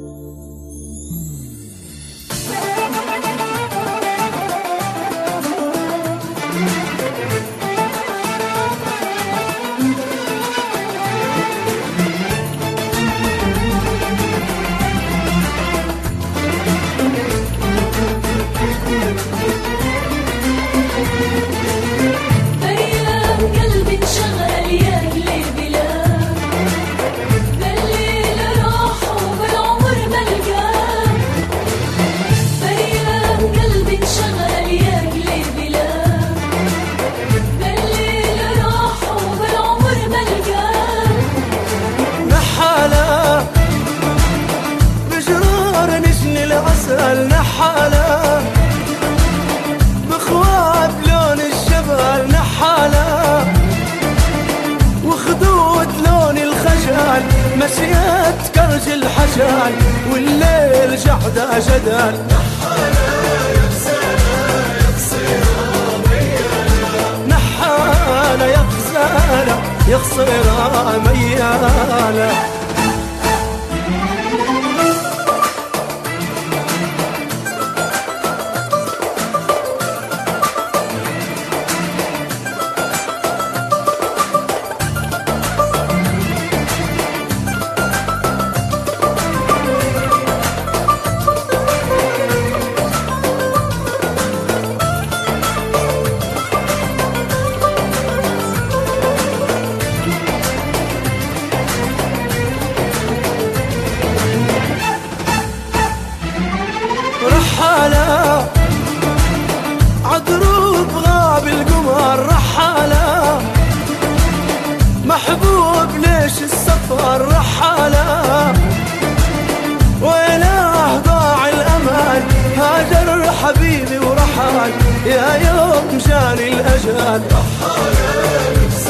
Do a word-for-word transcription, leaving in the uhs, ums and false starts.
نحالة بخواب لون الجبل، نحالة وخدود لون الخجل، مشيت كرج الحجل والليل جحدة جدل. نحالة يا غزالة يا قصيرة ميالة. رحالة عدروب غاب القمر، رحالة محبوب ليش السفر، رحالة ويناه ضاع الأمل، هاجر حبيبي ورحل يا يوم جاني الأجل. رحالة